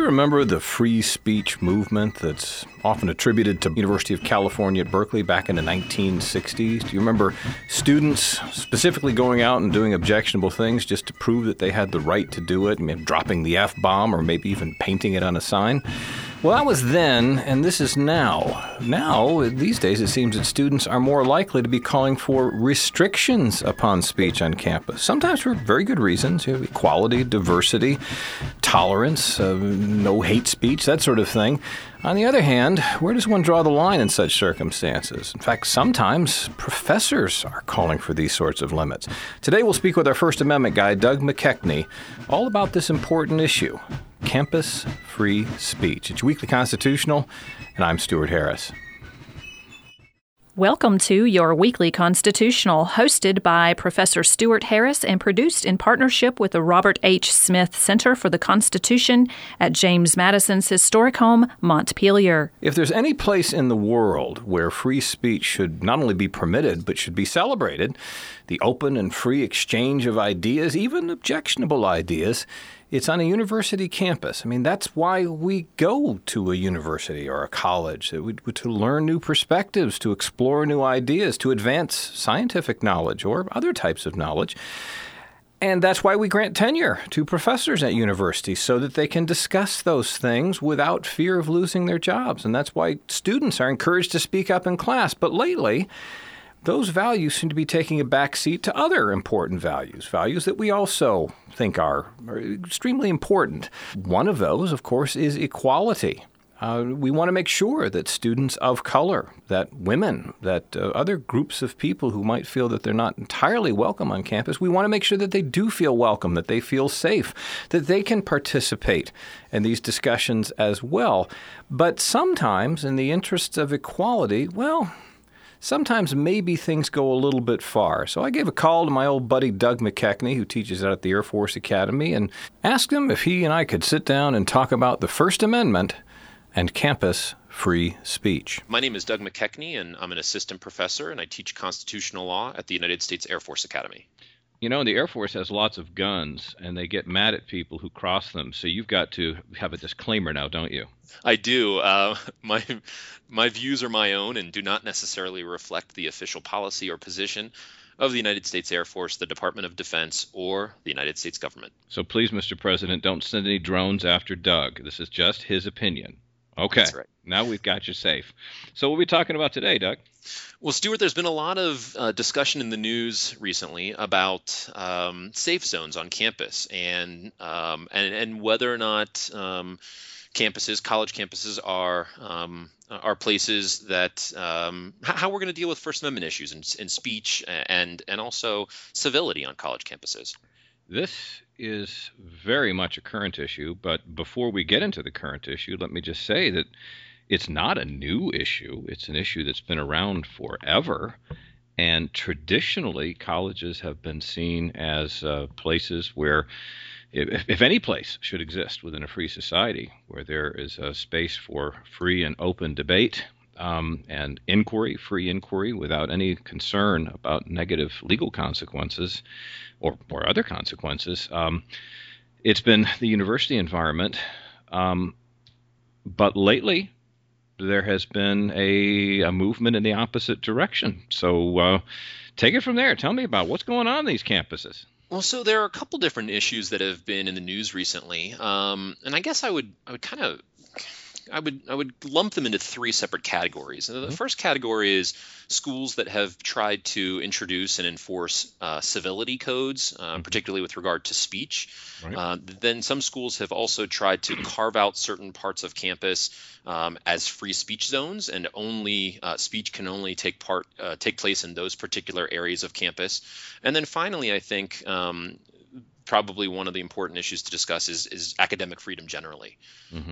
remember the free speech movement that's often attributed to University of California at Berkeley back in the 1960s? Do you remember students specifically going out and doing objectionable things just to prove that they had the right to do it, maybe dropping the F-bomb or maybe even painting it on a sign? Well, that was then, and this is now. Now, these days, it seems that students are more likely to be calling for restrictions upon speech on campus, sometimes for very good reasons, equality, diversity, tolerance, no hate speech, that sort of thing. On the other hand, where does one draw the line in such circumstances? In fact, sometimes professors are calling for these sorts of limits. Today, we'll speak with our First Amendment guy, Doug McKechnie, all about this important issue. Campus free speech. It's Weekly Constitutional, and I'm Stuart Harris. Welcome to your Weekly Constitutional, hosted by Professor Stuart Harris and produced in partnership with the Robert H. Smith Center for the Constitution at James Madison's historic home, Montpelier. If there's any place in the world where free speech should not only be permitted, but should be celebrated, the open and free exchange of ideas, even objectionable ideas, it's on a university campus. I mean, that's why we go to a university or a college, to learn new perspectives, to explore new ideas, to advance scientific knowledge or other types of knowledge. And that's why we grant tenure to professors at universities, so that they can discuss those things without fear of losing their jobs. And that's why students are encouraged to speak up in class. But lately, those values seem to be taking a backseat to other important values that we also think are extremely important. One of those, of course, is equality. We want to make sure that students of color, that women, that other groups of people who might feel that they're not entirely welcome on campus, we want to make sure that they do feel welcome, that they feel safe, that they can participate in these discussions as well. But sometimes, in the interests of equality, sometimes maybe things go a little bit far. So I gave a call to my old buddy Doug McKechnie, who teaches out at the Air Force Academy, and asked him if he and I could sit down and talk about the First Amendment and campus free speech. My name is Doug McKechnie, and I'm an assistant professor, and I teach constitutional law at the United States Air Force Academy. You know, the Air Force has lots of guns, and they get mad at people who cross them. So you've got to have a disclaimer now, don't you? I do. My views are my own and do not necessarily reflect the official policy or position of the United States Air Force, the Department of Defense, or the United States government. So please, Mr. President, don't send any drones after Doug. This is just his opinion. Okay. That's right. Now we've got you safe. So what are we talking about today, Doug? Well, Stuart, there's been a lot of discussion in the news recently about safe zones on campus and whether or not college campuses are places that how we're going to deal with First Amendment issues in speech and also civility on college campuses. This is very much a current issue, but before we get into the current issue, let me just say that it's not a new issue. It's an issue that's been around forever, and traditionally colleges have been seen as places where, if any place should exist within a free society, where there is a space for free and open debate and free inquiry without any concern about negative legal consequences or other consequences. It's been the university environment. But lately, there has been a movement in the opposite direction. So take it from there. Tell me about what's going on in these campuses. Well, so there are a couple different issues that have been in the news recently, and I guess I would lump them into three separate categories. And the first category is schools that have tried to introduce and enforce civility codes, particularly with regard to speech. Right. Then some schools have also tried to carve out certain parts of campus as free speech zones, and only speech can only take place in those particular areas of campus. And then finally, I think probably one of the important issues to discuss is academic freedom generally. Mm-hmm.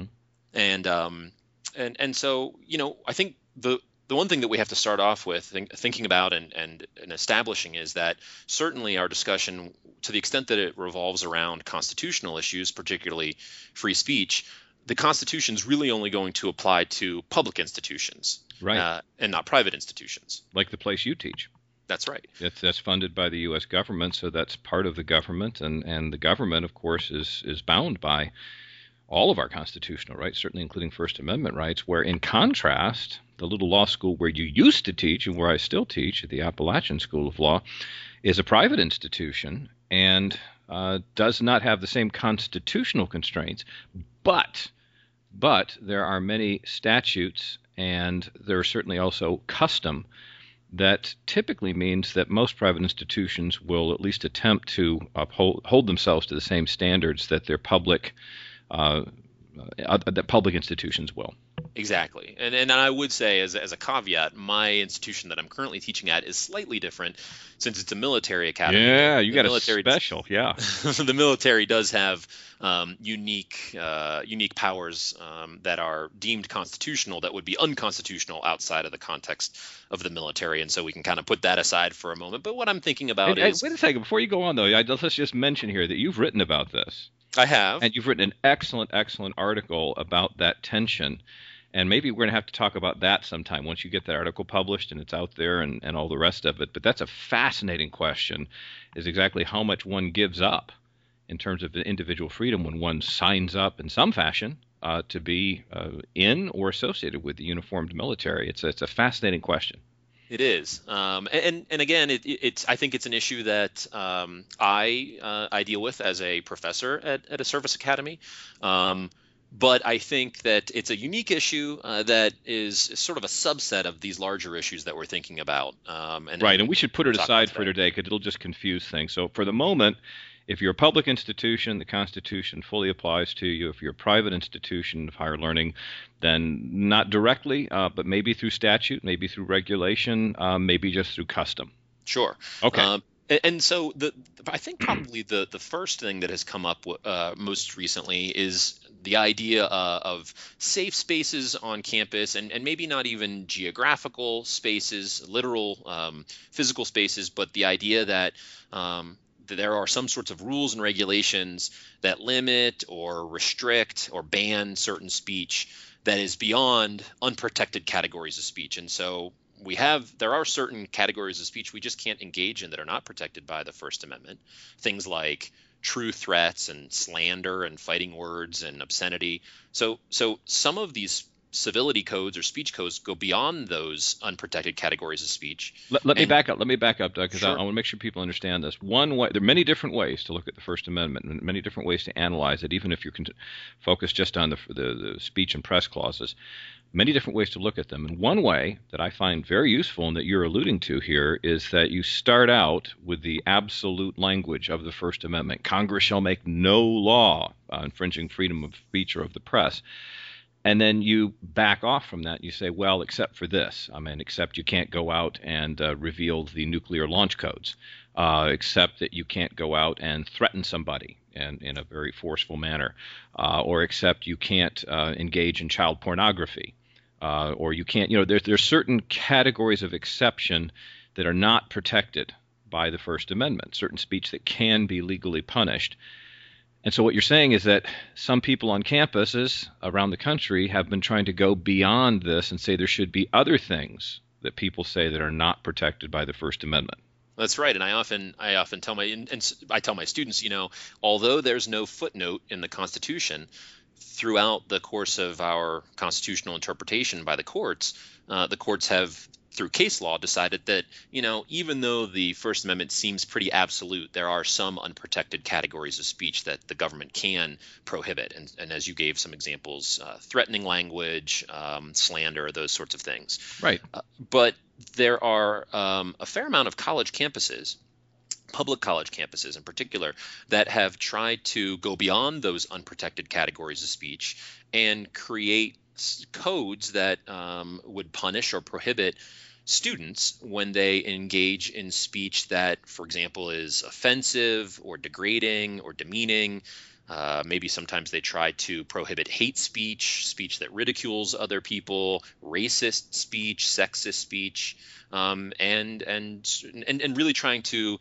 And so, I think the one thing that we have to start off with thinking about and establishing is that certainly our discussion, to the extent that it revolves around constitutional issues, particularly free speech, the Constitution is really only going to apply to public institutions, right, and not private institutions. Like the place you teach. That's right. That's funded by the U.S. government, so that's part of the government, and the government, of course, is bound by all of our constitutional rights, certainly including First Amendment rights, where in contrast, the little law school where you used to teach and where I still teach at the Appalachian School of Law is a private institution and does not have the same constitutional constraints, but there are many statutes and there is certainly also custom that typically means that most private institutions will at least attempt to hold themselves to the same standards that their public institutions will. Exactly. And I would say as a caveat, my institution that I'm currently teaching at is slightly different since it's a military academy. Yeah, you got a special, yeah. The military does have unique powers that are deemed constitutional that would be unconstitutional outside of the context of the military. And so we can kind of put that aside for a moment. But what I'm thinking about is... Wait a second. Before you go on, though, let's just mention here that you've written about this. I have. And you've written an excellent article about that tension. And maybe we're going to have to talk about that sometime once you get that article published and it's out there and all the rest of it. But that's a fascinating question, is exactly how much one gives up in terms of individual freedom when one signs up in some fashion to be in or associated with the uniformed military. It's a fascinating question. It is, and again, I think it's an issue that I deal with as a professor at a service academy. But I think that it's a unique issue that is sort of a subset of these larger issues that we're thinking about. And we should put it aside for today because it'll just confuse things. So for the moment, if you're a public institution, the Constitution fully applies to you. If you're a private institution of higher learning, then not directly, but maybe through statute, maybe through regulation, maybe just through custom. Sure. Okay. And so I think probably the first thing that has come up most recently is the idea of safe spaces on campus and maybe not even geographical spaces, literal physical spaces, but the idea that there are some sorts of rules and regulations that limit or restrict or ban certain speech that is beyond unprotected categories of speech. And so there are certain categories of speech we just can't engage in that are not protected by the First Amendment. Things like true threats and slander and fighting words and obscenity. So some of these civility codes or speech codes go beyond those unprotected categories of speech. Let me back up, Doug, because Sure. I want to make sure people understand this. One way, there are many different ways to look at the First Amendment and many different ways to analyze it, even if you're focused just on the speech and press clauses. Many different ways to look at them. And one way that I find very useful and that you're alluding to here is that you start out with the absolute language of the First Amendment. Congress shall make no law infringing freedom of speech or of the press. And then you back off from that. You say, well, except for this. Except you can't go out and reveal the nuclear launch codes. Except that you can't go out and threaten somebody in a very forceful manner. Or except you can't engage in child pornography. Or you can't, there's certain categories of exception that are not protected by the First Amendment, certain speech that can be legally punished. And so what you're saying is that some people on campuses around the country have been trying to go beyond this and say there should be other things that people say that are not protected by the First Amendment. That's right, and I often tell my students, although there's no footnote in the Constitution, throughout the course of our constitutional interpretation by the courts have, through case law, decided that, even though the First Amendment seems pretty absolute, there are some unprotected categories of speech that the government can prohibit. And as you gave some examples, threatening language, slander, those sorts of things. Right. But there are a fair amount of college campuses, public college campuses in particular, that have tried to go beyond those unprotected categories of speech and create codes that would punish or prohibit students when they engage in speech that, for example, is offensive or degrading or demeaning. Maybe sometimes they try to prohibit hate speech that ridicules other people, racist speech, sexist speech, and really trying to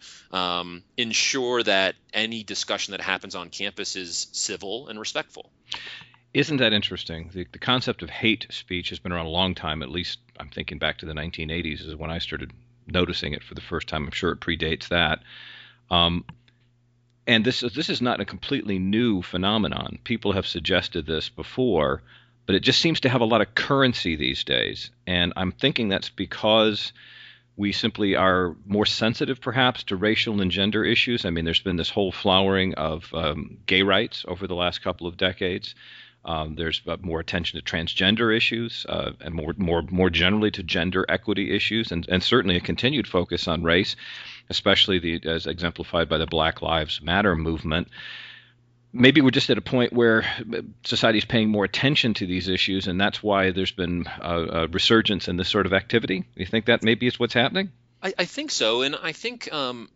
ensure that any discussion that happens on campus is civil and respectful. Isn't that interesting? The concept of hate speech has been around a long time. At least I'm thinking back to the 1980s is when I started noticing it for the first time. I'm sure it predates that. And this is not a completely new phenomenon. People have suggested this before, but it just seems to have a lot of currency these days. And I'm thinking that's because we simply are more sensitive, perhaps, to racial and gender issues. I mean, there's been this whole flowering of gay rights over the last couple of decades. There's more attention to transgender issues and more generally to gender equity issues, and certainly a continued focus on race, especially as exemplified by the Black Lives Matter movement. Maybe we're just at a point where society is paying more attention to these issues, and that's why there's been a resurgence in this sort of activity. You think that maybe is what's happening? I think so, and I think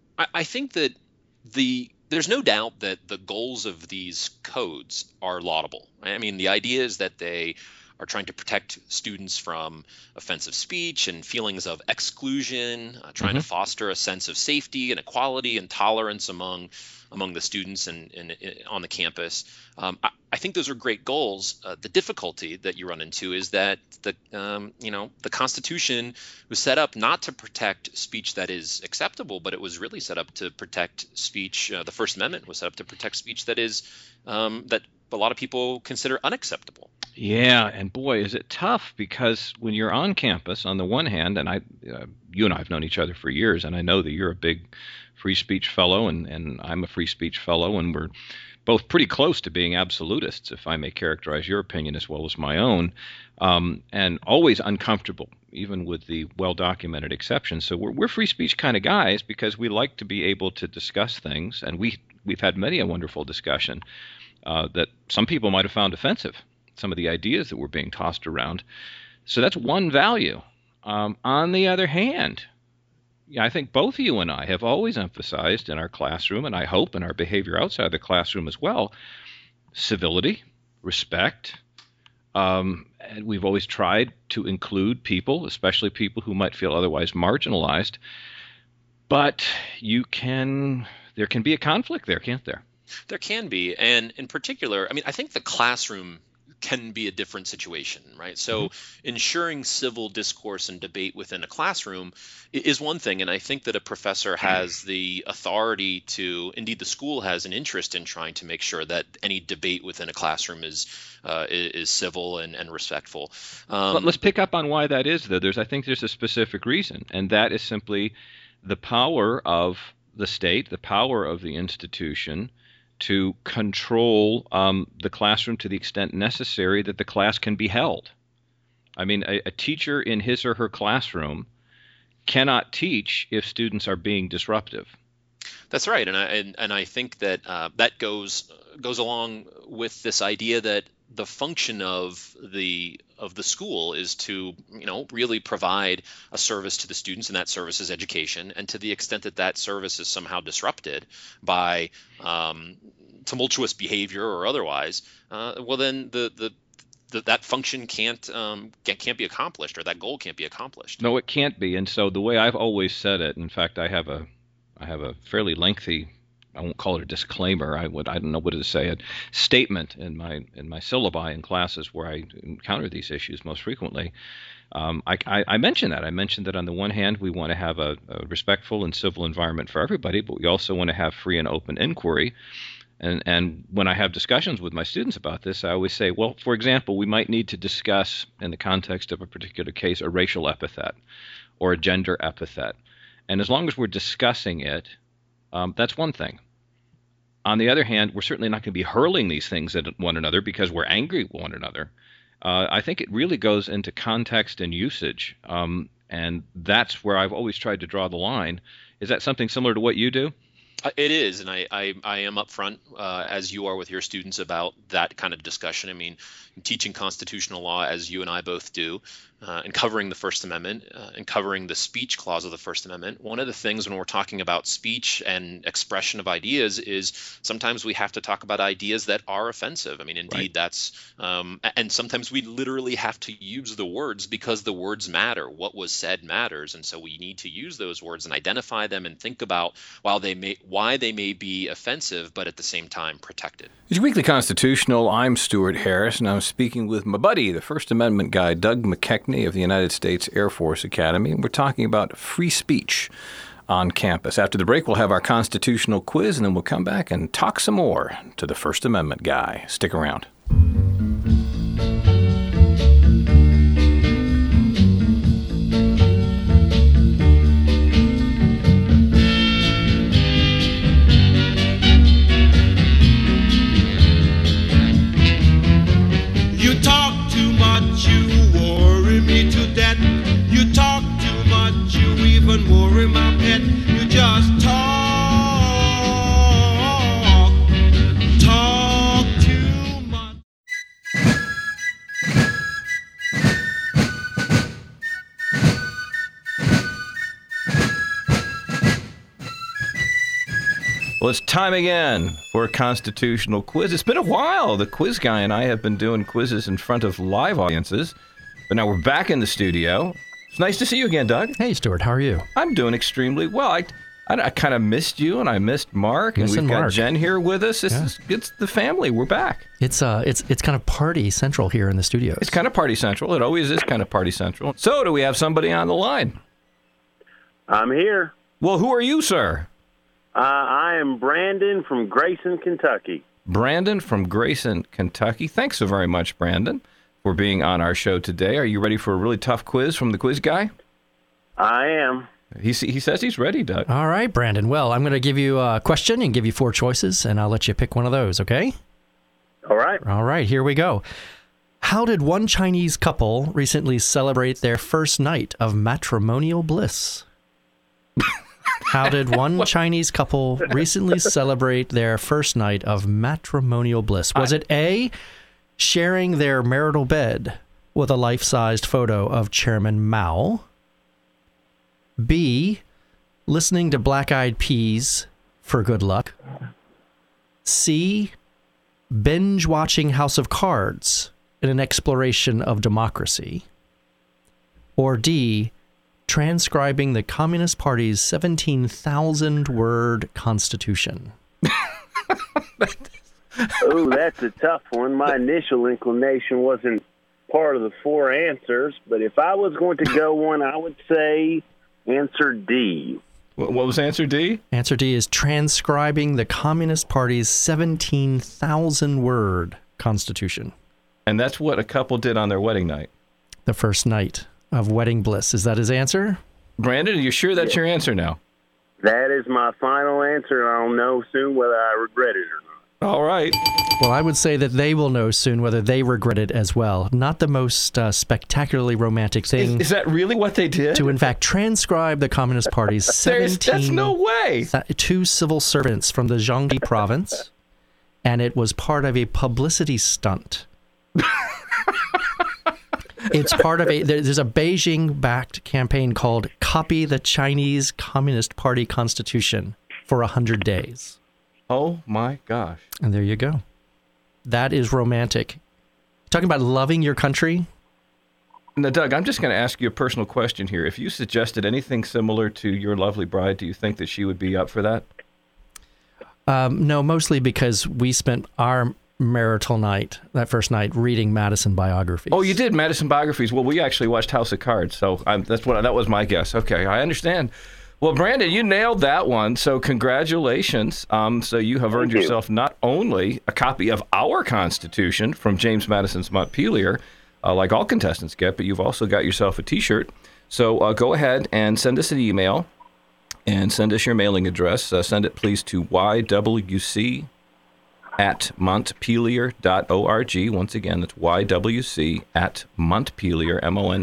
that there's no doubt that the goals of these codes are laudable. I mean, the idea is that they are trying to protect students from offensive speech and feelings of exclusion, trying to foster a sense of safety and equality and tolerance among the students and on the campus. I think those are great goals. The difficulty that you run into is that the Constitution was set up not to protect speech that is acceptable, but it was really set up to protect speech. The First Amendment was set up to protect speech that is that a lot of people consider unacceptable. Yeah, and boy, is it tough, because when you're on campus, on the one hand, and you and I have known each other for years, and I know that you're a big free speech fellow, and I'm a free speech fellow, and we're both pretty close to being absolutists, if I may characterize your opinion as well as my own, and always uncomfortable, even with the well-documented exceptions. So we're free speech kind of guys, because we like to be able to discuss things, and we've had many a wonderful discussion that some people might have found offensive, some of the ideas that were being tossed around. So that's one value. On the other hand, I think both you and I have always emphasized in our classroom, and I hope in our behavior outside the classroom as well, civility, respect. And we've always tried to include people, especially people who might feel otherwise marginalized. But there can be a conflict there, can't there? There can be. And in particular, I mean, I think the classroom can be a different situation, right? So ensuring civil discourse and debate within a classroom is one thing. And I think that a professor has the authority to, indeed the school has an interest in trying to make sure that any debate within a classroom is civil and respectful. But let's pick up on why that is, though. I think there's a specific reason, and that is simply the power of the state, the power of the institution to control the classroom to the extent necessary that the class can be held. I mean, a teacher in his or her classroom cannot teach if students are being disruptive. That's right, and I think that that goes along with this idea that the function of the school is to really provide a service to the students, and that service is education. And to the extent that that service is somehow disrupted by tumultuous behavior or otherwise, well then that function can't be accomplished, or that goal can't be accomplished. No, it can't be. And so the way I've always said it, in fact, I have a fairly lengthy, I won't call it a disclaimer, I don't know what to say, a statement in my syllabi in classes where I encounter these issues most frequently. I mentioned that. I mentioned that on the one hand, we want to have a respectful and civil environment for everybody, but we also want to have free and open inquiry. And when I have discussions with my students about this, I always say, well, for example, we might need to discuss, in the context of a particular case, a racial epithet or a gender epithet. And as long as we're discussing it, that's one thing. On the other hand, we're certainly not going to be hurling these things at one another because we're angry with one another. I think it really goes into context and usage, and that's where I've always tried to draw the line. Is that something similar to what you do? It is, and I am upfront, as you are with your students, about that kind of discussion. I mean, teaching constitutional law, as you and I both do, and covering the First Amendment and covering the speech clause of the First Amendment, one of the things when we're talking about speech and expression of ideas is sometimes we have to talk about ideas that are offensive. I mean, indeed, right. That's and sometimes we literally have to use the words because the words matter. What was said matters, and so we need to use those words and identify them and think about why they may be offensive, but at the same time protected. It's Weekly Constitutional. I'm Stuart Harris, and I'm speaking with my buddy, the First Amendment guy, Doug McKechnie of the United States Air Force Academy, and we're talking about free speech. on campus. After the break, we'll have our constitutional quiz, and then we'll come back and talk some more to the First Amendment guy. Stick around. You talk too much, you worry me to death. You talk too much, you even worry my pet. You just talk too much. Well, it's time again for a constitutional quiz. It's been a while. The quiz guy and I have been doing quizzes in front of live audiences, but now we're back in the studio. It's nice to see you again, Doug. Hey, Stuart, how are you? I'm doing extremely well. I kind of missed you, and I missed Mark, and we've got Jen here with us. It's the family. We're back. It's kind of party central here in the studios. It's kind of party central. It always is kind of party central. So, do we have somebody on the line? I'm here. Well, who are you, sir? I am Brandon from Grayson, Kentucky. Brandon from Grayson, Kentucky. Thanks so very much, Brandon, for being on our show today. Are you ready for a really tough quiz from the quiz guy? I am. He says he's ready, Doug. All right, Brandon. Well, I'm going to give you a question and give you 4 choices, and I'll let you pick one of those, okay? All right. All right, here we go. How did one Chinese couple recently celebrate their first night of matrimonial bliss? How did one Chinese couple recently celebrate their first night of matrimonial bliss? Was it A, sharing their marital bed with a life-sized photo of Chairman Mao? B, listening to Black Eyed Peas for good luck? C, binge-watching House of Cards in an exploration of democracy? Or D, transcribing the Communist Party's 17,000-word constitution? Oh, that's a tough one. My initial inclination wasn't part of the 4 answers, but if I was going to go one, I would say answer D. What was answer D? Answer D is transcribing the Communist Party's 17,000-word constitution. And that's what a couple did on their wedding night. The first night of wedding bliss. Is that his answer? Brandon, are you sure that's your answer now? That is my final answer, and I'll know soon whether I regret it or not. All right. Well, I would say that they will know soon whether they regret it as well. Not the most spectacularly romantic thing. Is that really what they did? To, in fact, transcribe the Communist Party's 17... That's no way. 2 civil servants from the Jiangxi province, and it was part of a publicity stunt. It's part of there's a Beijing-backed campaign called Copy the Chinese Communist Party Constitution for 100 days. Oh, my gosh. And there you go. That is romantic. Talking about loving your country. Now, Doug, I'm just going to ask you a personal question here. If you suggested anything similar to your lovely bride, do you think that she would be up for that? No, mostly because we spent our marital night, that first night, reading Madison biographies. Oh, you did Madison biographies. Well, we actually watched House of Cards, so that was my guess. Okay, I understand. Well, Brandon, you nailed that one, so congratulations. So you have earned yourself not only a copy of our Constitution from James Madison's Montpelier, like all contestants get, but you've also got yourself a T-shirt. So go ahead and send us an email and send us your mailing address. Send it, please, to ywc@montpelier.org. Once again, that's ywc@montpelier,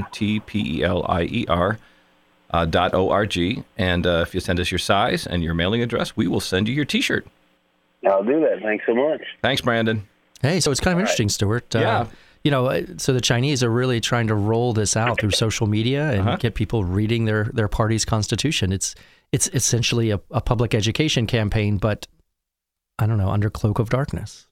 MONTPELIER.org. And if you send us your size and your mailing address, we will send you your T-shirt. I'll do that. Thanks so much. Thanks, Brandon. Hey, so it's kind of interesting, Stuart. Yeah. So the Chinese are really trying to roll this out through social media and get people reading their party's constitution. It's essentially a public education campaign, but I don't know, under cloak of darkness.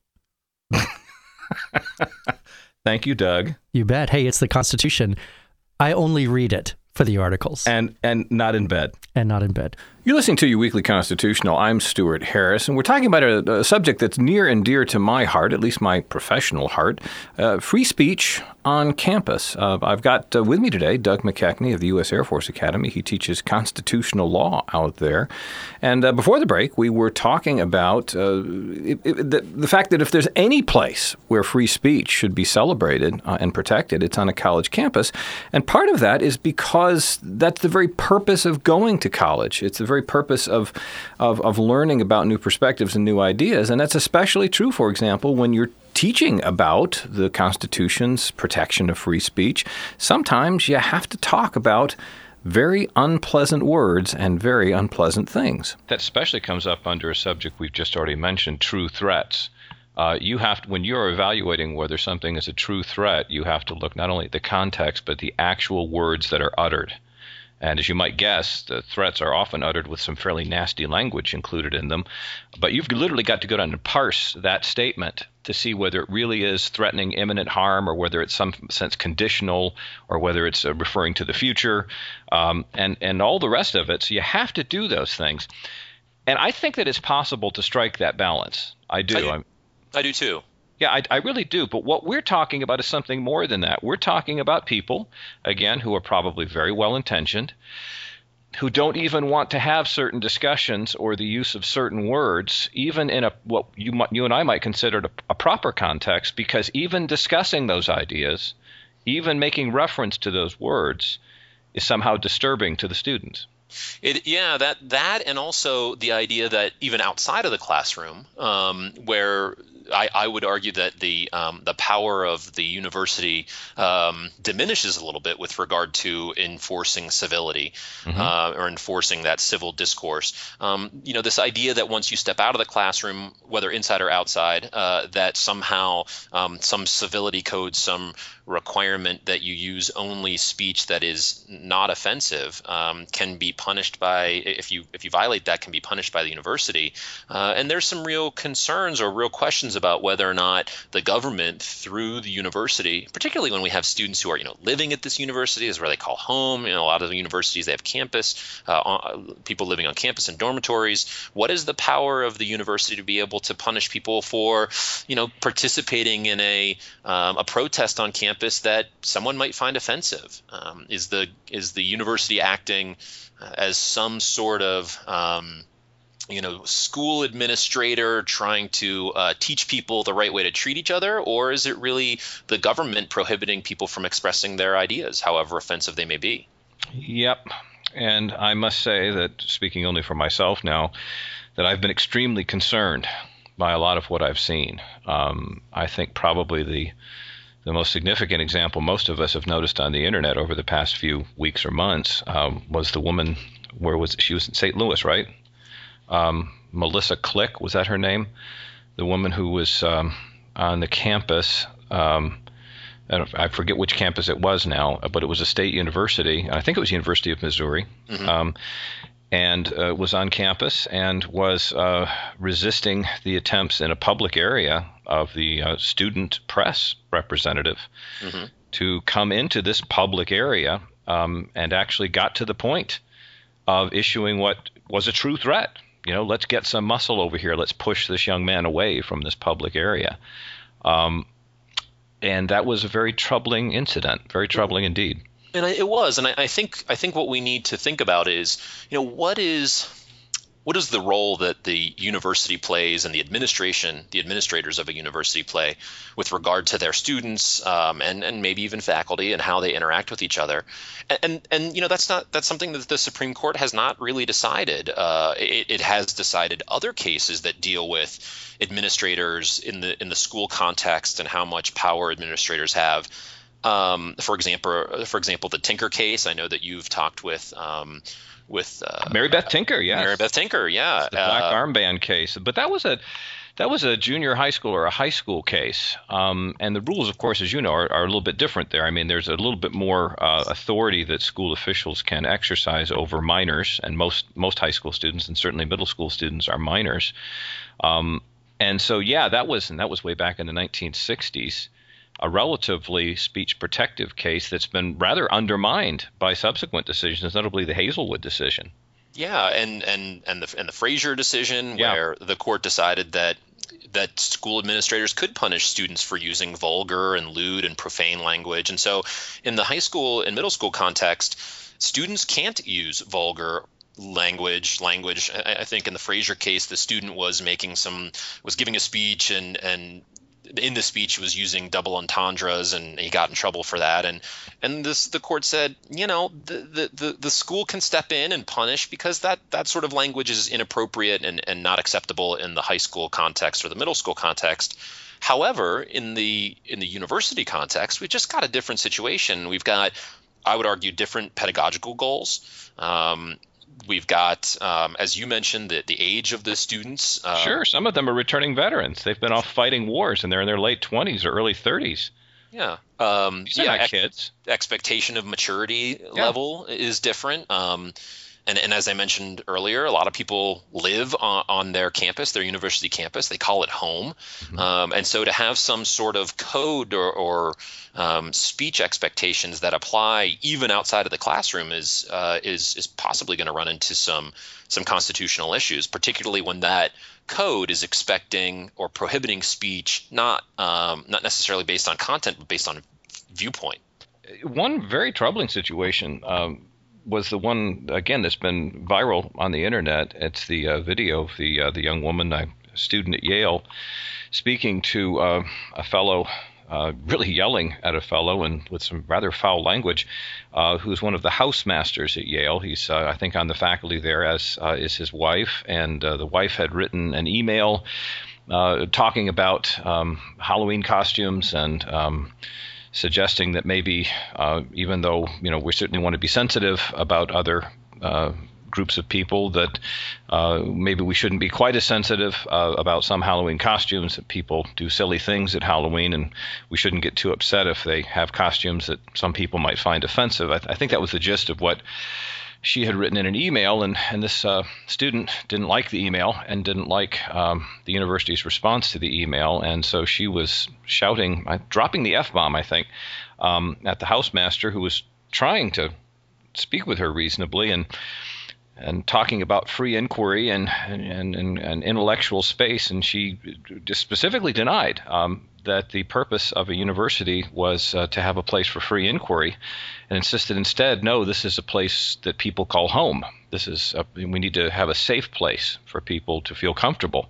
Thank you, Doug. You bet. Hey, it's the Constitution. I only read it for the articles. And not in bed. and not in bed. You're listening to Your Weekly Constitutional. I'm Stuart Harris, and we're talking about a subject that's near and dear to my heart, at least my professional heart, free speech on campus. I've got with me today Doug McKechnie of the U.S. Air Force Academy. He teaches constitutional law out there. And before the break, we were talking about the fact that if there's any place where free speech should be celebrated and protected, it's on a college campus. And part of that is because that's the very purpose of going to college. It's the very purpose of learning about new perspectives and new ideas. And that's especially true, for example, when you're teaching about the Constitution's protection of free speech. Sometimes you have to talk about very unpleasant words and very unpleasant things. That especially comes up under a subject we've just already mentioned, true threats. You have to, when you're evaluating whether something is a true threat, you have to look not only at the context, but the actual words that are uttered. And as you might guess, the threats are often uttered with some fairly nasty language included in them. But you've literally got to go down and parse that statement to see whether it really is threatening imminent harm or whether it's some sense conditional or whether it's referring to the future and all the rest of it. So you have to do those things. And I think that it's possible to strike that balance. I do. I do too. Yeah, I really do. But what we're talking about is something more than that. We're talking about people, again, who are probably very well-intentioned, who don't even want to have certain discussions or the use of certain words, even in what you and I might consider a proper context, because even discussing those ideas, even making reference to those words, is somehow disturbing to the students. That and also the idea that even outside of the classroom, where I would argue that the power of the university diminishes a little bit with regard to enforcing civility or enforcing that civil discourse. This idea that once you step out of the classroom, whether inside or outside, that somehow some civility code, some requirement that you use only speech that is not offensive can be punished by, if you violate that, can be punished by the university. And there's some real concerns or real questions about whether or not the government through the university, particularly when we have students who are living at this university, is where they call home. A lot of the universities, they have campus, people living on campus in dormitories. What is the power of the university to be able to punish people for participating in a protest on campus that someone might find offensive? Is the university acting as some sort of school administrator trying to teach people the right way to treat each other, or is it really the government prohibiting people from expressing their ideas, however offensive they may be? Yep. And I must say that, speaking only for myself now, that I've been extremely concerned by a lot of what I've seen. I think probably the most significant example most of us have noticed on the internet over the past few weeks or months was the woman, she was in St. Louis, right? Melissa Click, was that her name? The woman who was on the campus, I forget which campus it was now, but it was a state university. I think it was University of Missouri, and was on campus and was resisting the attempts in a public area of the student press representative to come into this public area and actually got to the point of issuing what was a true threat. Let's get some muscle over here. Let's push this young man away from this public area. And that was a very troubling incident, very troubling indeed. And it was. And I think what we need to think about is, what is the role that the university plays and the administrators of a university play with regard to their students and maybe even faculty and how they interact with each other. And that's something that the Supreme Court has not really decided. It has decided other cases that deal with administrators in the school context and how much power administrators have. For example, the Tinker case. I know that you've talked with Mary Beth Tinker, yes. Mary Beth Tinker, yeah. The black armband case. But that was a junior high school or a high school case. And the rules, of course, as you know, are a little bit different there. I mean, there's a little bit more authority that school officials can exercise over minors, and most high school students and certainly middle school students are minors. And so, yeah, that was way back in the 1960s. A relatively speech protective case that's been rather undermined by subsequent decisions, notably the Hazelwood decision. Yeah, and the Frazier decision, where the court decided that school administrators could punish students for using vulgar and lewd and profane language. And so in the high school and middle school context, students can't use vulgar language. I think in the Frazier case, the student was giving a speech, and in the speech was using double entendres, and he got in trouble for that. And the court said, the school can step in and punish because that sort of language is inappropriate and not acceptable in the high school context or the middle school context. However, in the university context, we've just got a different situation. We've got, I would argue, different pedagogical goals. We've got, as you mentioned, the age of the students. Sure, some of them are returning veterans. They've been off fighting wars, and they're in their late 20s or early 30s. Yeah. These are not kids. Expectation of maturity level is different. And as I mentioned earlier, a lot of people live on their campus, their university campus. They call it home. Mm-hmm. And so to have some sort of code or speech expectations that apply even outside of the classroom is possibly going to run into some constitutional issues, particularly when that code is expecting or prohibiting speech not necessarily based on content, but based on viewpoint. One very troubling situation was the one, again, that's been viral on the internet. It's the video of the young woman, a student at Yale, speaking to a fellow, really yelling at a fellow and with some rather foul language, who's one of the house-masters at Yale. He's, I think, on the faculty there, as is his wife. And the wife had written an email talking about Halloween costumes and suggesting that maybe, even though we certainly want to be sensitive about other groups of people, that maybe we shouldn't be quite as sensitive about some Halloween costumes, that people do silly things at Halloween, and we shouldn't get too upset if they have costumes that some people might find offensive. I think that was the gist of what she had written in an email, and this student didn't like the email and didn't like the university's response to the email, and so she was shouting, dropping the F-bomb, I think, at the housemaster, who was trying to speak with her reasonably and talking about free inquiry and intellectual space, and she just specifically denied that the purpose of a university was to have a place for free inquiry, and insisted instead, no, this is a place that people call home. We need to have a safe place for people to feel comfortable.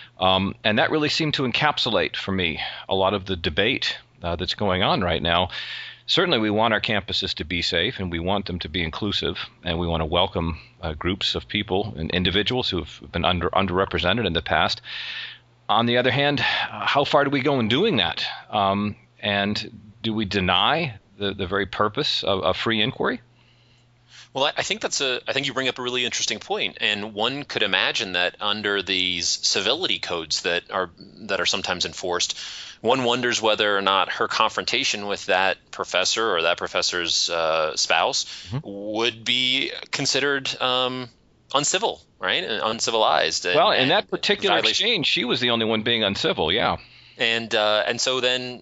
And that really seemed to encapsulate for me a lot of the debate that's going on right now. Certainly we want our campuses to be safe, and we want them to be inclusive, and we want to welcome groups of people and individuals who have been underrepresented in the past. On the other hand, how far do we go in doing that? And do we deny the very purpose of free inquiry? Well, I think you bring up a really interesting point, and one could imagine that under these civility codes that are sometimes enforced, one wonders whether or not her confrontation with that professor or that professor's spouse would be considered uncivil, right? And uncivilized. Well, in that particular exchange, she was the only one being uncivil, yeah. And so then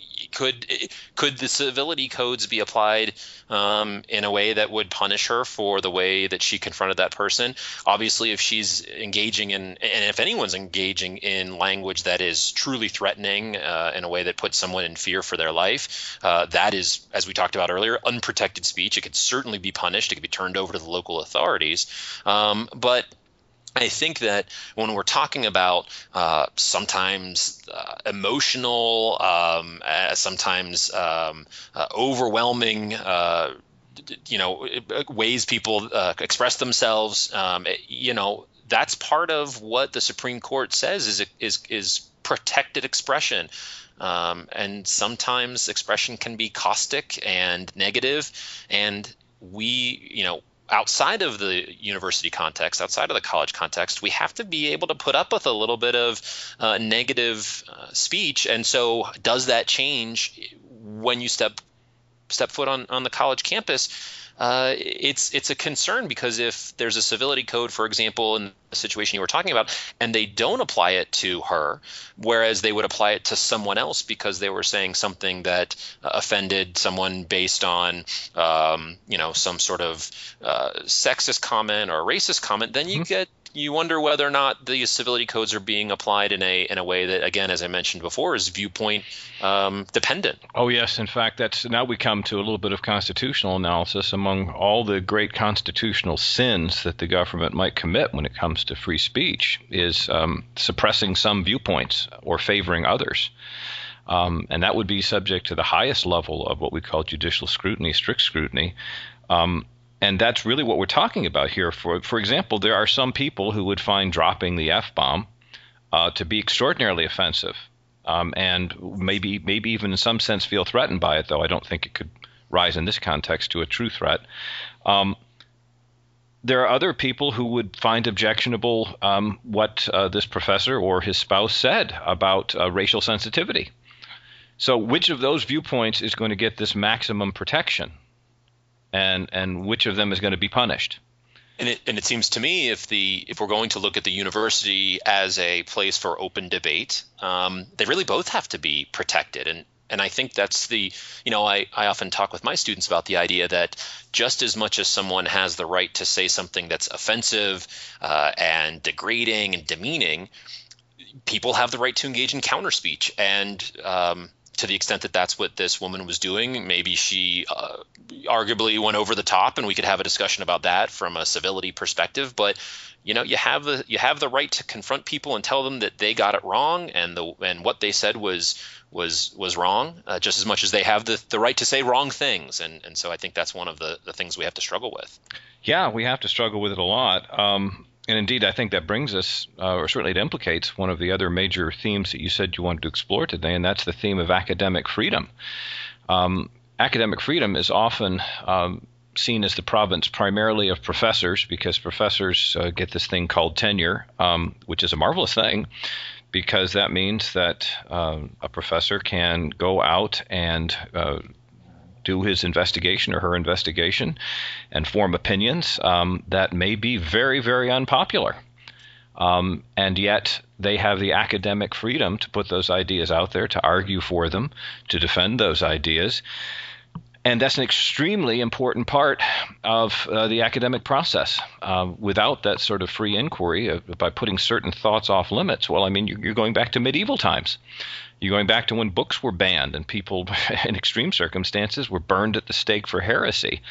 could the civility codes be applied in a way that would punish her for the way that she confronted that person? Obviously, if she's engaging in, and if anyone's engaging in language that is truly threatening in a way that puts someone in fear for their life, that is, as we talked about earlier, unprotected speech. It could certainly be punished. It could be turned over to the local authorities. But I think that when we're talking about sometimes emotional, sometimes overwhelming, ways people express themselves, that's part of what the Supreme Court says is protected expression. And sometimes expression can be caustic and negative, and we, outside of the university context, outside of the college context, we have to be able to put up with a little bit of negative speech. And so does that change when you step foot on the college campus? it's a concern, because if there's a civility code, for example, in the situation you were talking about, and they don't apply it to her, whereas they would apply it to someone else because they were saying something that offended someone based on, some sort of sexist comment or racist comment, then you wonder whether or not the civility codes are being applied in a way that, again, as I mentioned before, is viewpoint dependent. Oh yes, in fact, now we come to a little bit of constitutional analysis. Among all the great constitutional sins that the government might commit when it comes to free speech is suppressing some viewpoints or favoring others. And that would be subject to the highest level of what we call judicial scrutiny, strict scrutiny. And that's really what we're talking about here. For example, there are some people who would find dropping the F-bomb to be extraordinarily offensive, and maybe even in some sense feel threatened by it, though I don't think it could rise in this context to a true threat. There are other people who would find objectionable what this professor or his spouse said about racial sensitivity. So which of those viewpoints is going to get this maximum protection? And which of them is going to be punished? And it seems to me if we're going to look at the university as a place for open debate, they really both have to be protected. And I think that's I often talk with my students about the idea that just as much as someone has the right to say something that's offensive and degrading and demeaning, people have the right to engage in counterspeech. And to the extent that that's what this woman was doing, maybe she arguably went over the top, and we could have a discussion about that from a civility perspective. But you have the right to confront people and tell them that they got it wrong, and what they said was wrong, just as much as they have the right to say wrong things. And so I think that's one of the things we have to struggle with. Yeah, we have to struggle with it a lot. And indeed, I think that brings us, or certainly it implicates, one of the other major themes that you said you wanted to explore today, and that's the theme of academic freedom. Academic freedom is often seen as the province primarily of professors, because professors get this thing called tenure, which is a marvelous thing, because that means that a professor can go out and do his investigation or her investigation and form opinions that may be very, very unpopular. And yet they have the academic freedom to put those ideas out there, to argue for them, to defend those ideas. And that's an extremely important part of the academic process. Without that sort of free inquiry, by putting certain thoughts off limits, well, I mean, you're going back to medieval times. You're going back to when books were banned and people, in extreme circumstances, were burned at the stake for heresy.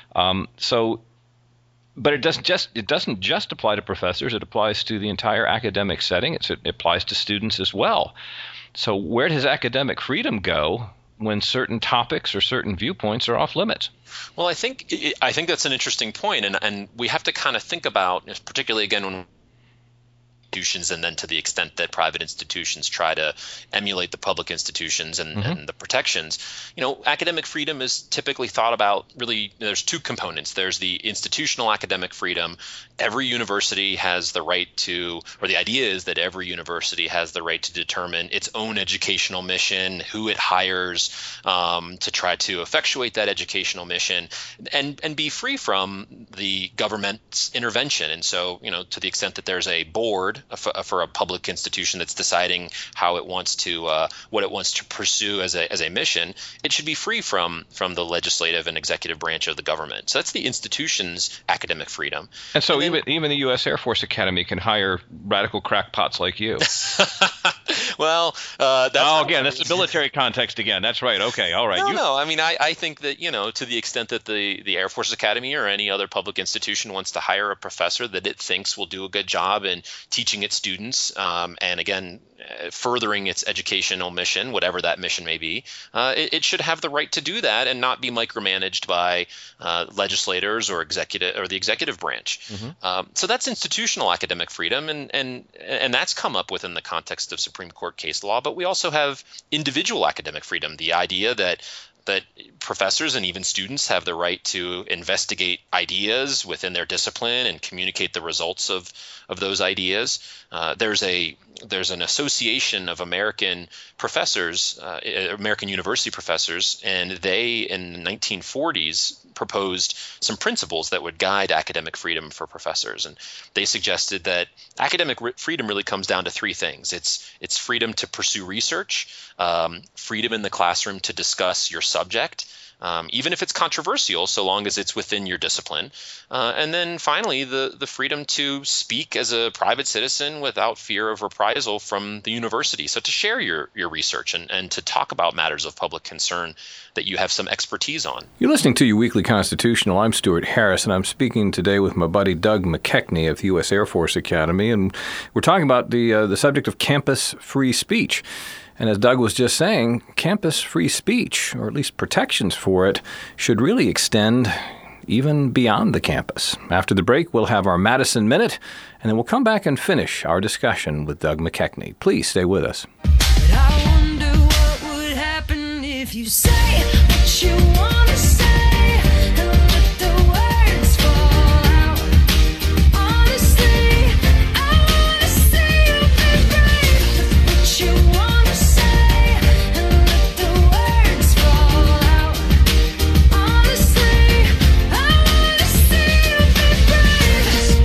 But it doesn't just apply to professors. It applies to the entire academic setting. It applies to students as well. So where does academic freedom go when certain topics or certain viewpoints are off limits? Well, I think that's an interesting point, and we have to kind of think about, particularly again when institutions, and then to the extent that private institutions try to emulate the public institutions and the protections, academic freedom is typically thought about really, there's two components. There's the institutional academic freedom. Every university has the right to, or the idea is that every university has the right to determine its own educational mission, who it hires to try to effectuate that educational mission, and be free from the government's intervention. And so, to the extent that there's a board for a public institution that's deciding how it wants to what it wants to pursue as a mission, it should be free from the legislative and executive branch of the government. So that's the institution's academic freedom. And so even the U.S. Air Force Academy can hire radical crackpots like you. Well, that's the military context again. That's right. Okay, all right. No. I mean, I think that to the extent that the Air Force Academy or any other public institution wants to hire a professor that it thinks will do a good job in teaching its students, and again, furthering its educational mission, whatever that mission may be, it should have the right to do that and not be micromanaged by legislators or the executive branch. So that's institutional academic freedom, and that's come up within the context of Supreme Court case law. But we also have individual academic freedom, the idea that professors and even students have the right to investigate ideas within their discipline and communicate the results of those ideas. There's a there's an association of American professors, American university professors, and they in the 1940s proposed some principles that would guide academic freedom for professors. And they suggested that academic freedom really comes down to three things. It's freedom to pursue research, freedom in the classroom to discuss your subject, even if it's controversial, so long as it's within your discipline. And then finally, the freedom to speak as a private citizen without fear of reprisal from the university. So to share your research and to talk about matters of public concern that you have some expertise on. You're listening to Your Weekly Constitutional. I'm Stuart Harris, and I'm speaking today with my buddy Doug McKechnie of the U.S. Air Force Academy, and we're talking about the subject of campus free speech. And as Doug was just saying, campus free speech, or at least protections for it, should really extend even beyond the campus. After the break, we'll have our Madison Minute, and then we'll come back and finish our discussion with Doug McKechnie. Please stay with us. But I wonder what would happen if you say what you want to say and let the words fall out. Honestly, I want to see you be brave with what you want to say and let the words fall out. Honestly, I want to see you be brave.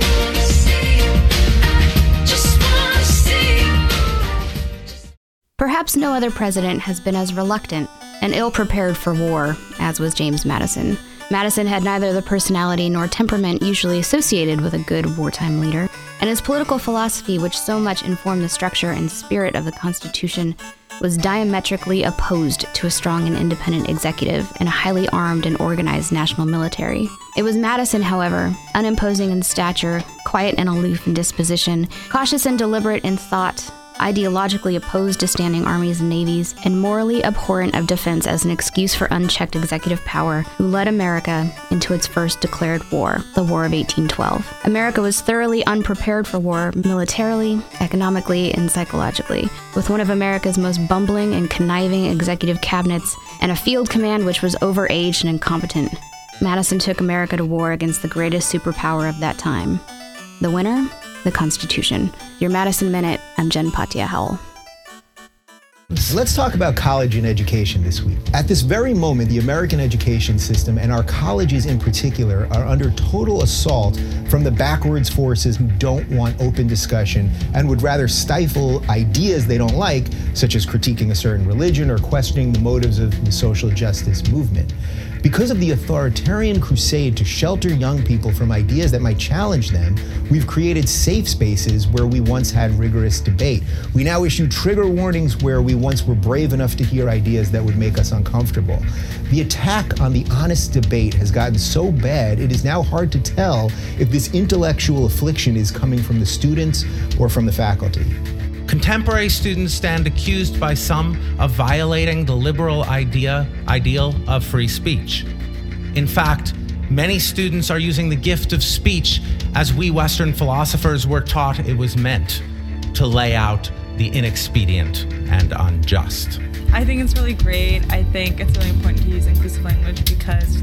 I just want to see you. Perhaps no other president has been as reluctant and ill-prepared for war as was James Madison. Madison had neither the personality nor temperament usually associated with a good wartime leader, and his political philosophy, which so much informed the structure and spirit of the Constitution, was diametrically opposed to a strong and independent executive and a highly armed and organized national military. It was Madison, however, unimposing in stature, quiet and aloof in disposition, cautious and deliberate in thought, ideologically opposed to standing armies and navies, and morally abhorrent of defense as an excuse for unchecked executive power, who led America into its first declared war, the War of 1812. America was thoroughly unprepared for war militarily, economically, and psychologically, with one of America's most bumbling and conniving executive cabinets and a field command which was overaged and incompetent. Madison took America to war against the greatest superpower of that time. The winner? The Constitution. Your Madison Minute, I'm Jen Patia Howell. Let's talk about college and education this week. At this very moment, the American education system, and our colleges in particular, are under total assault from the backwards forces who don't want open discussion and would rather stifle ideas they don't like, such as critiquing a certain religion or questioning the motives of the social justice movement. Because of the authoritarian crusade to shelter young people from ideas that might challenge them, we've created safe spaces where we once had rigorous debate. We now issue trigger warnings where we once were brave enough to hear ideas that would make us uncomfortable. The attack on the honest debate has gotten so bad, it is now hard to tell if this intellectual affliction is coming from the students or from the faculty. Contemporary students stand accused by some of violating the liberal ideal of free speech. In fact, many students are using the gift of speech as we Western philosophers were taught it was meant, to lay out the inexpedient and unjust. I think it's really great. I think it's really important to use inclusive language because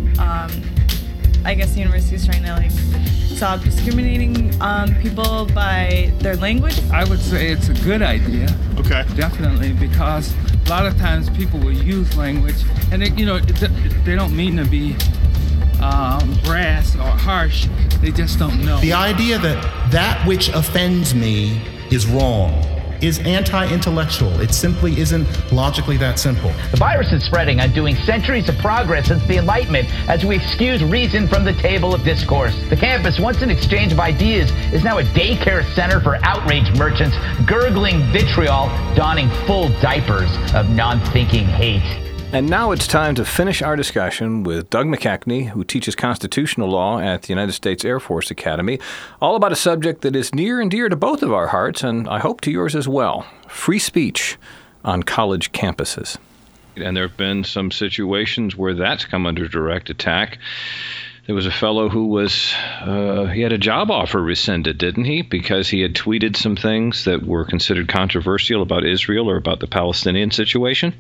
I guess the university is trying to stop discriminating people by their language. I would say it's a good idea. Okay. Definitely, because a lot of times people will use language, and they don't mean to be brass or harsh. They just don't know. The idea that which offends me is wrong is anti-intellectual. It simply isn't logically that simple. The virus is spreading, undoing centuries of progress since the Enlightenment as we excuse reason from the table of discourse. The campus, once an exchange of ideas, is now a daycare center for outraged merchants, gurgling vitriol, donning full diapers of non-thinking hate. And now it's time to finish our discussion with Doug McKechnie, who teaches constitutional law at the United States Air Force Academy, all about a subject that is near and dear to both of our hearts, and I hope to yours as well, free speech on college campuses. And there have been some situations where that's come under direct attack. There was a fellow who he had a job offer rescinded, didn't he? Because he had tweeted some things that were considered controversial about Israel or about the Palestinian situation.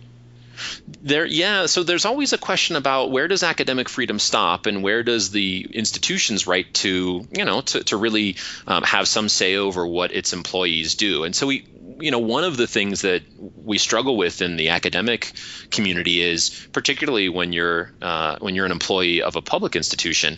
So there's always a question about where does academic freedom stop and where does the institution's right to really have some say over what its employees do. And so one of the things that we struggle with in the academic community is, particularly when you're an employee of a public institution,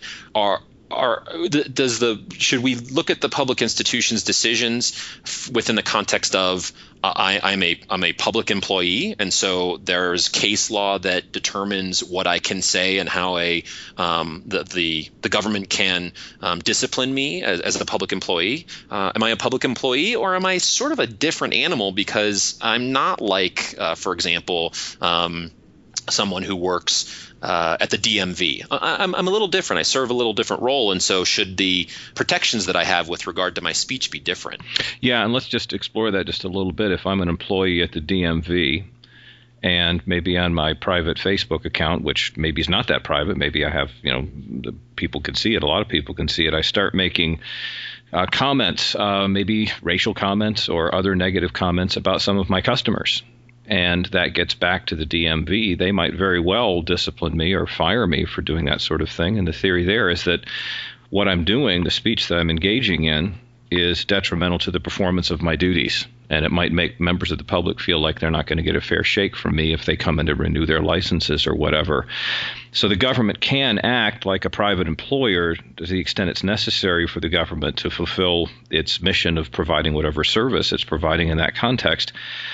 should we look at the public institution's decisions within the context of I'm a public employee, and so there's case law that determines what I can say and how the government can discipline me as a public employee. Am I a public employee, or am I sort of a different animal because I'm not like, for example, someone who works at the DMV. I'm a little different. I serve a little different role, and so should the protections that I have with regard to my speech be different? Yeah, and let's just explore that just a little bit. If I'm an employee at the DMV, and maybe on my private Facebook account, which maybe is not that private, maybe I have, people can see it, a lot of people can see it, I start making comments, maybe racial comments or other negative comments about some of my customers. And that gets back to the DMV. They might very well discipline me or fire me for doing that sort of thing. And the theory there is that what I'm doing, the speech that I'm engaging in, is detrimental to the performance of my duties. And it might make members of the public feel like they're not going to get a fair shake from me if they come in to renew their licenses or whatever. So the government can act like a private employer to the extent it's necessary for the government to fulfill its mission of providing whatever service it's providing in that context.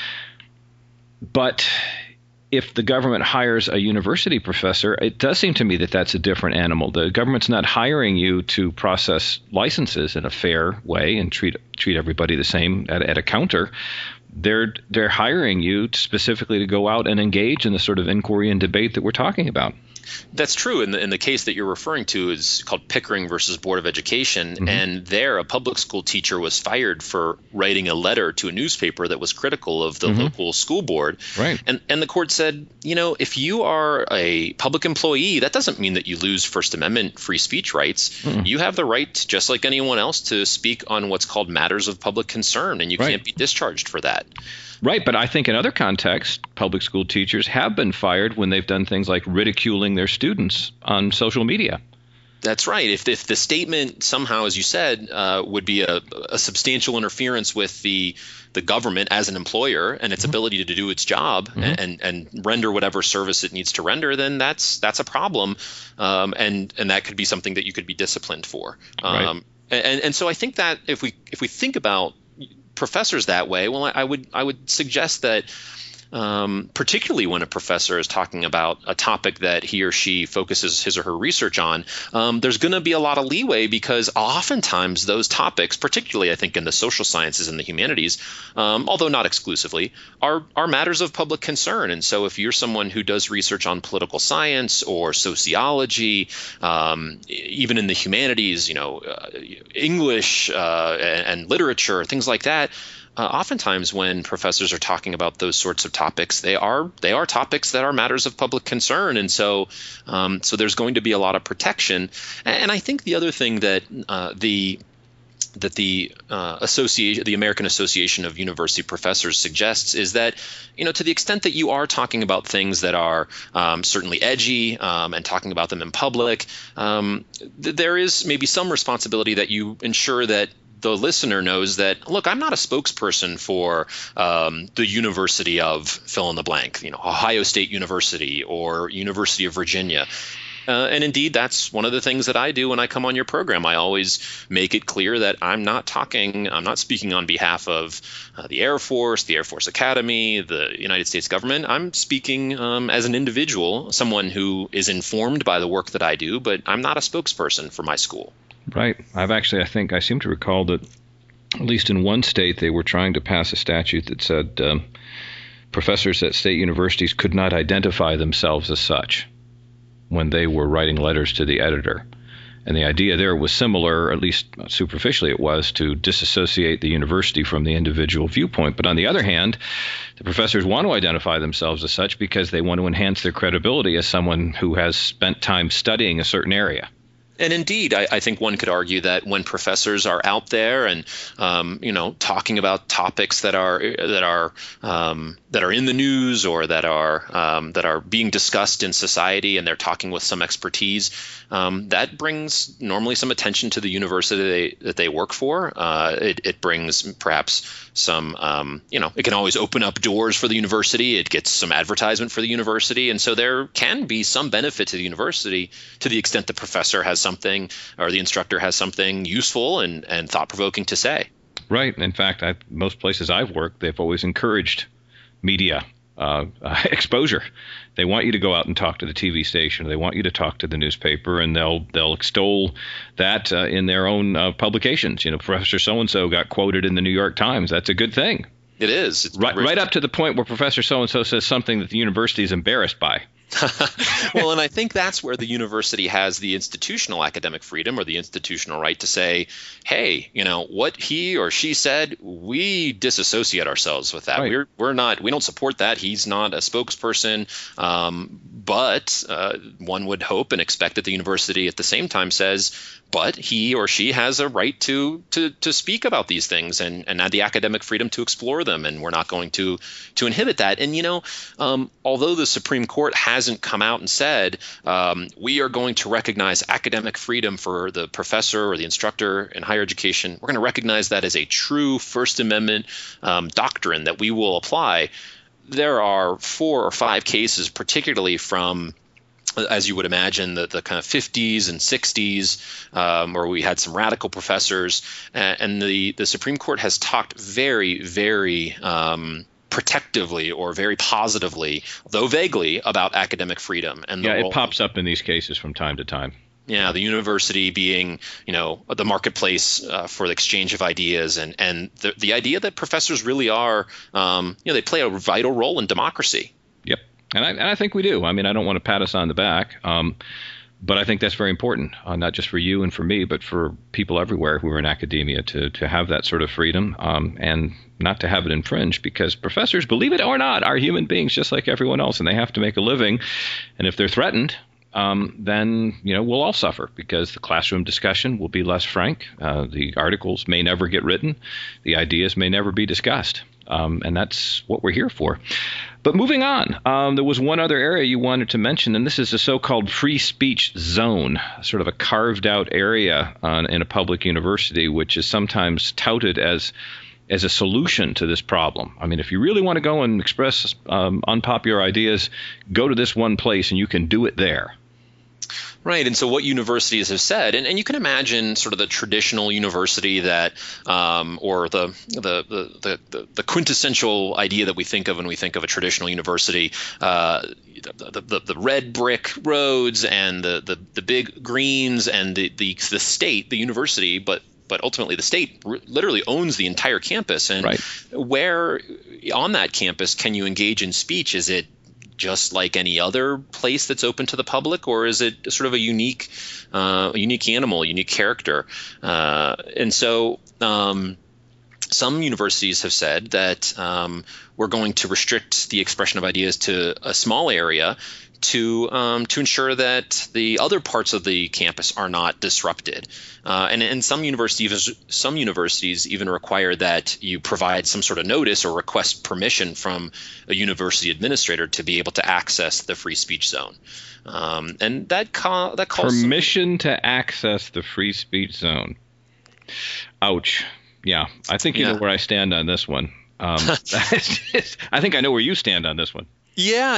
But if the government hires a university professor, it does seem to me that that's a different animal. The government's not hiring you to process licenses in a fair way and treat everybody the same at a counter. They're hiring you specifically to go out and engage in the sort of inquiry and debate that we're talking about. That's true. In the case that you're referring to is called Pickering versus Board of Education. Mm-hmm. And there, a public school teacher was fired for writing a letter to a newspaper that was critical of the Mm-hmm. local school board. Right. And the court said, if you are a public employee, that doesn't mean that you lose First Amendment free speech rights. Mm-mm. You have the right, just like anyone else, to speak on what's called matters of public concern, and you can't be discharged for that. Right, but I think in other contexts, public school teachers have been fired when they've done things like ridiculing their students on social media. That's right. If the statement somehow, as you said, would be a substantial interference with the government as an employer and its ability to do its job and render whatever service it needs to render, then that's a problem, and that could be something that you could be disciplined for. Right. And so I think that if we think about professors that way, well, I would suggest that particularly when a professor is talking about a topic that he or she focuses his or her research on, there's going to be a lot of leeway, because oftentimes those topics, particularly I think in the social sciences and the humanities, although not exclusively, are matters of public concern. And so if you're someone who does research on political science or sociology, even in the humanities, English and literature, things like that, oftentimes when professors are talking about those sorts of topics, they are topics that are matters of public concern, and so there's going to be a lot of protection. And I think the other thing that the American Association of University Professors suggests is that, to the extent that you are talking about things that are certainly edgy and talking about them in public, there is maybe some responsibility that you ensure that the listener knows that, look, I'm not a spokesperson for the University of fill in the blank, Ohio State University or University of Virginia. And indeed, that's one of the things that I do when I come on your program. I always make it clear that I'm not speaking on behalf of the Air Force Academy, the United States government. I'm speaking as an individual, someone who is informed by the work that I do, but I'm not a spokesperson for my school. Right. I seem to recall that at least in one state they were trying to pass a statute that said professors at state universities could not identify themselves as such when they were writing letters to the editor. And the idea there was similar, at least superficially it was, to disassociate the university from the individual viewpoint. But on the other hand, the professors want to identify themselves as such because they want to enhance their credibility as someone who has spent time studying a certain area. And indeed, I think one could argue that when professors are out there and talking about topics that are in the news or that are being discussed in society, and they're talking with some expertise, that brings normally some attention to the university that they work for. It brings perhaps some, it can always open up doors for the university. It gets some advertisement for the university, and so there can be some benefit to the university to the extent the professor has something or the instructor has something useful and thought-provoking to say. Right. In fact, most places I've worked, they've always encouraged media exposure. They want you to go out and talk to the TV station. They want you to talk to the newspaper, and they'll extol that in their own publications. Professor so-and-so got quoted in the New York Times. That's a good thing. It is. It's right up to the point where Professor so-and-so says something that the university is embarrassed by. Well, and I think that's where the university has the institutional academic freedom or the institutional right to say, hey, what he or she said, we disassociate ourselves with that. Right. We don't support that. He's not a spokesperson. But one would hope and expect that the university at the same time says, but he or she has a right to speak about these things and have the academic freedom to explore them, and we're not going to inhibit that. And although the Supreme Court hasn't come out and said we are going to recognize academic freedom for the professor or the instructor in higher education, we're going to recognize that as a true First Amendment doctrine that we will apply. There are 4 or 5 cases, particularly from, as you would imagine, the kind of 50s and 60s, where we had some radical professors, and the Supreme Court has talked very, very protectively or very positively, though vaguely, about academic freedom. And it pops up in these cases from time to time. Yeah, the university being, the marketplace for the exchange of ideas, and the idea that professors really are, they play a vital role in democracy. Yep. And I think we do. I mean, I don't want to pat us on the back, but I think that's very important, not just for you and for me, but for people everywhere who are in academia to have that sort of freedom and not to have it infringed, because professors, believe it or not, are human beings just like everyone else, and they have to make a living. And if they're threatened, then we'll all suffer, because the classroom discussion will be less frank. The articles may never get written. The ideas may never be discussed. And that's what we're here for. But moving on, there was one other area you wanted to mention, and this is a so-called free speech zone, sort of a carved-out area in a public university, which is sometimes touted as a solution to this problem. I mean, if you really want to go and express unpopular ideas, go to this one place and you can do it there. Right, and so what universities have said, and you can imagine sort of the traditional university that, or the quintessential idea that we think of when we think of a traditional university, the red brick roads and the big greens and the state, the university, but ultimately the state literally owns the entire campus. And right. Where on that campus can you engage in speech? Is it just like any other place that's open to the public, or is it sort of a unique animal, unique character? And so some universities have said that we're going to restrict the expression of ideas to a small area to ensure that the other parts of the campus are not disrupted. And some universities even require that you provide some sort of notice or request permission from a university administrator to be able to access the free speech zone. And that calls permission to access the free speech zone. Ouch. Yeah, I think you know where I stand on this one. I think I know where you stand on this one. Yeah,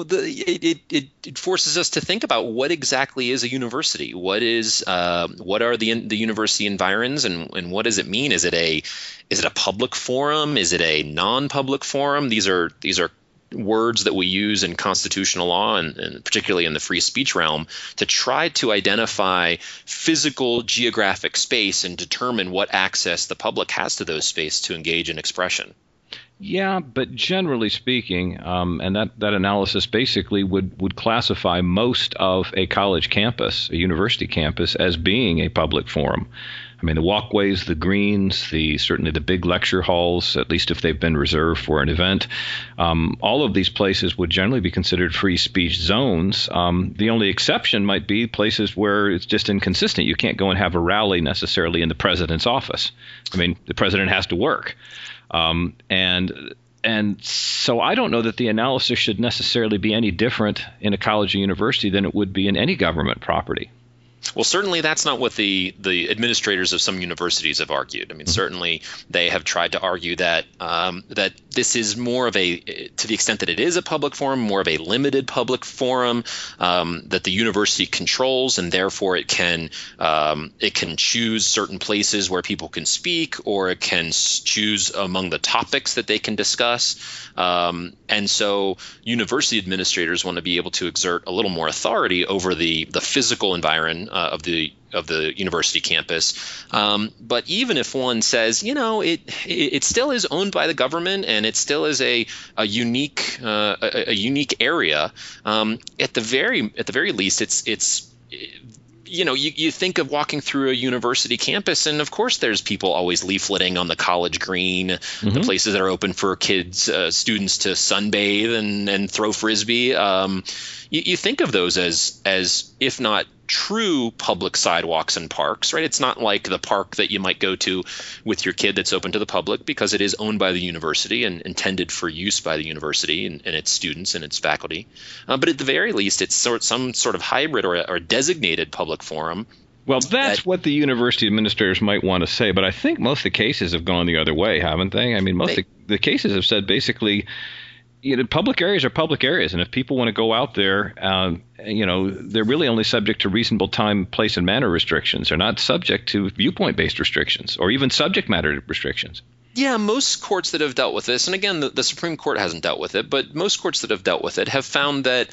it forces us to think about what exactly is a university. What are the university environs, and what does it mean? Is it a public forum? Is it a non-public forum? These are words that we use in constitutional law and particularly in the free speech realm to try to identify physical geographic space and determine what access the public has to those space to engage in expression. Yeah, but generally speaking, and that analysis basically would classify most of a college campus, a university campus, as being a public forum. I mean, the walkways, the greens, certainly the big lecture halls, at least if they've been reserved for an event, all of these places would generally be considered free speech zones. The only exception might be places where it's just inconsistent. You can't go and have a rally necessarily in the president's office. I mean, the president has to work. And so I don't know that the analysis should necessarily be any different in a college or university than it would be in any government property. Well, certainly that's not what the administrators of some universities have argued. I mean, certainly they have tried to argue that that this is more of a, to the extent that it is a public forum, more of a limited public forum that the university controls, and therefore it can choose certain places where people can speak, or it can choose among the topics that they can discuss. And so university administrators want to be able to exert a little more authority over the physical environment of the university campus. But even if one says, it still is owned by the government, and it still is a unique area, at the very least, it's you think of walking through a university campus, and of course there's people always leafleting on the college green, the places that are open for kids, students to sunbathe and throw frisbee. You think of those as if not true public sidewalks and parks, right? It's not like the park that you might go to with your kid that's open to the public, because it is owned by the university and intended for use by the university and its students and its faculty. But at the very least, it's some sort of hybrid or designated public forum. Well, that's what the university administrators might want to say, but I think most of the cases have gone the other way, haven't they? I mean, most of the cases have said basically, public areas are public areas, and if people want to go out there, they're really only subject to reasonable time, place, and manner restrictions. They're not subject to viewpoint-based restrictions or even subject matter restrictions. Yeah, most courts that have dealt with this, and again, the Supreme Court hasn't dealt with it, but most courts that have dealt with it have found that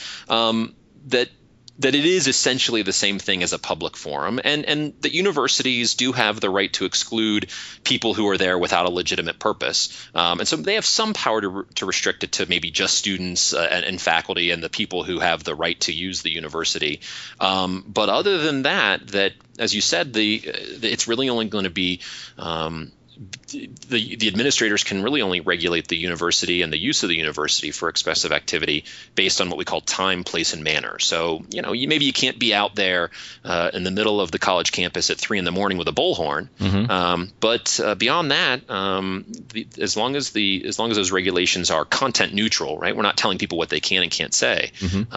that it is essentially the same thing as a public forum, and that universities do have the right to exclude people who are there without a legitimate purpose. And so they have some power to restrict it to maybe just students and faculty and the people who have the right to use the university. But other than that, as you said, it's really only going to be the administrators can really only regulate the university and the use of the university for expressive activity based on what we call time, place, and manner. So, maybe you can't be out there in the middle of the college campus at 3 a.m. with a bullhorn. But beyond that, as long as those regulations are content neutral, right? We're not telling people what they can and can't say,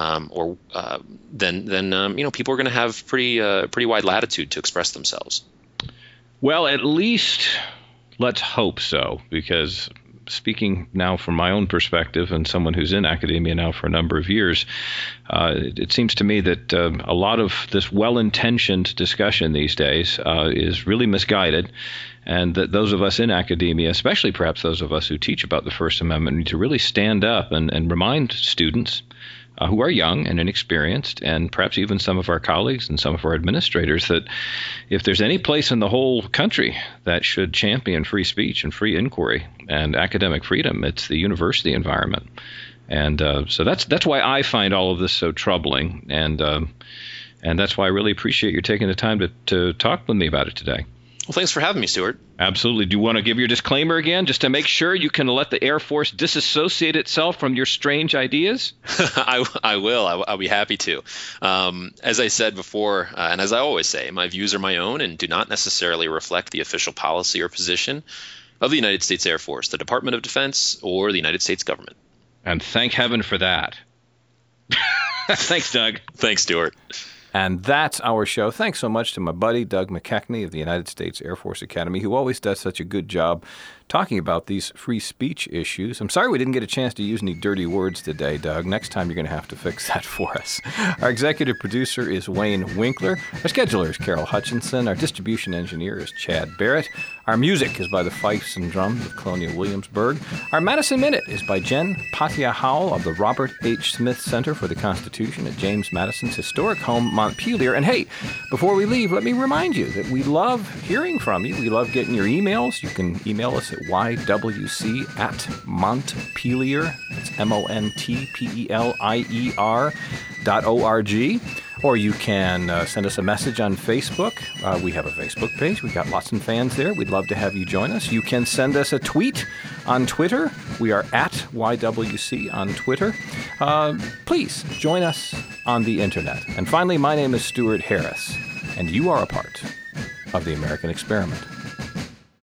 then people are going to have pretty wide latitude to express themselves. Well, at least let's hope so, because speaking now from my own perspective and someone who's in academia now for a number of years, it seems to me that a lot of this well-intentioned discussion these days is really misguided, and that those of us in academia, especially perhaps those of us who teach about the First Amendment, need to really stand up and remind students who are young and inexperienced, and perhaps even some of our colleagues and some of our administrators, that if there's any place in the whole country that should champion free speech and free inquiry and academic freedom, it's the university environment. And so that's why I find all of this so troubling, and that's why I really appreciate your taking the time to talk with me about it today. Well, thanks for having me, Stuart. Absolutely. Do you want to give your disclaimer again, just to make sure you can let the Air Force disassociate itself from your strange ideas? I will. I'll be happy to. As I said before, and as I always say, my views are my own and do not necessarily reflect the official policy or position of the United States Air Force, the Department of Defense, or the United States government. And thank heaven for that. Thanks, Doug. Thanks, Stuart. And that's our show. Thanks so much to my buddy, Doug McKechnie of the United States Air Force Academy, who always does such a good job talking about these free speech issues. I'm sorry we didn't get a chance to use any dirty words today, Doug. Next time you're going to have to fix that for us. Our executive producer is Wayne Winkler. Our scheduler is Carol Hutchinson. Our distribution engineer is Chad Barrett. Our music is by the Fifes and Drums of Colonial Williamsburg. Our Madison Minute is by Jen Patia Howell of the Robert H. Smith Center for the Constitution at James Madison's historic home, Montpelier. And hey, before we leave, let me remind you that we love hearing from you. We love getting your emails. You can email us at ywc@montpelier. It's montpelier.org. Or you can send us a message on Facebook. We have a Facebook page. We've got lots of fans there. We'd love to have you join us. You can send us a tweet on Twitter. We are at YWC on Twitter. Please join us on the internet. And finally, my name is Stuart Harris, and you are a part of the American Experiment.